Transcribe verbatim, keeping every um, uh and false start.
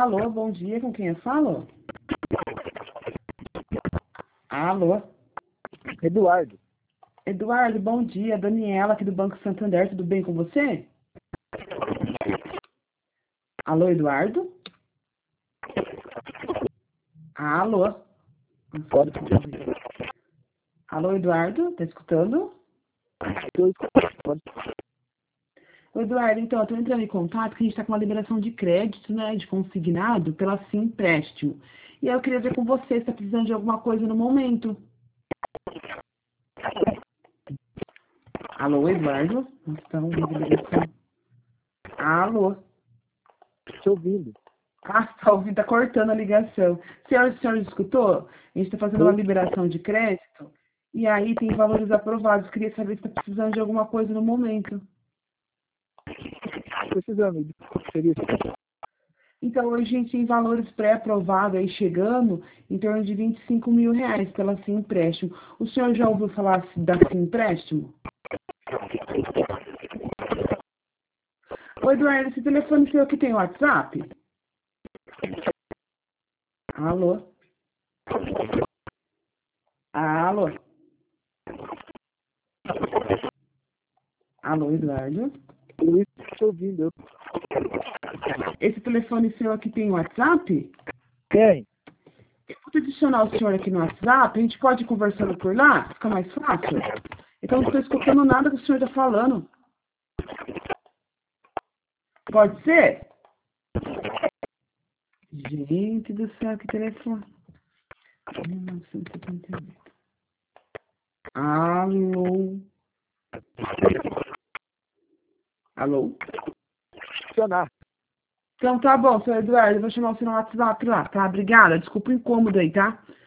Alô, bom dia, com quem eu falo? Alô? Eduardo. Eduardo, bom dia. Daniela aqui do Banco Santander, tudo bem com você? Alô, Eduardo? Alô? Pode. Alô, Eduardo, tá escutando? Pode. Ô, Eduardo, então, eu tô entrando em contato porque a gente tá com uma liberação de crédito, né, de consignado pela Sim Empréstimo. E aí eu queria ver com você se tá precisando de alguma coisa no momento. Alô, Eduardo? Nós estamos em ligação. Alô? Estou ouvindo. Ah, tá ouvindo, tá cortando a ligação. Senhora, o senhor escutou? A gente está fazendo uma liberação de crédito e aí tem valores aprovados. Queria saber se está precisando de alguma coisa no momento. Precisando de seria Então, hoje a gente tem valores pré-aprovados aí chegando em torno de vinte e cinco mil reais pela Sim Empréstimo. O senhor já ouviu falar da Sim Empréstimo? Ô, Eduardo, esse telefone seu aqui tem WhatsApp? Alô? Alô? Alô, Eduardo? Estou ouvindo. Esse telefone seu aqui tem WhatsApp? Tem. Eu vou adicionar o senhor aqui no WhatsApp, a gente pode ir conversando por lá? Fica mais fácil? Então não estou escutando nada que o senhor está falando. Pode ser? Gente do céu, que telefone. mil novecentos e setenta e oito. Alô? Alô? Funcionar. Então tá bom, senhor Eduardo, eu vou chamar o senhor no WhatsApp lá, tá? Obrigada, desculpa o incômodo aí, tá?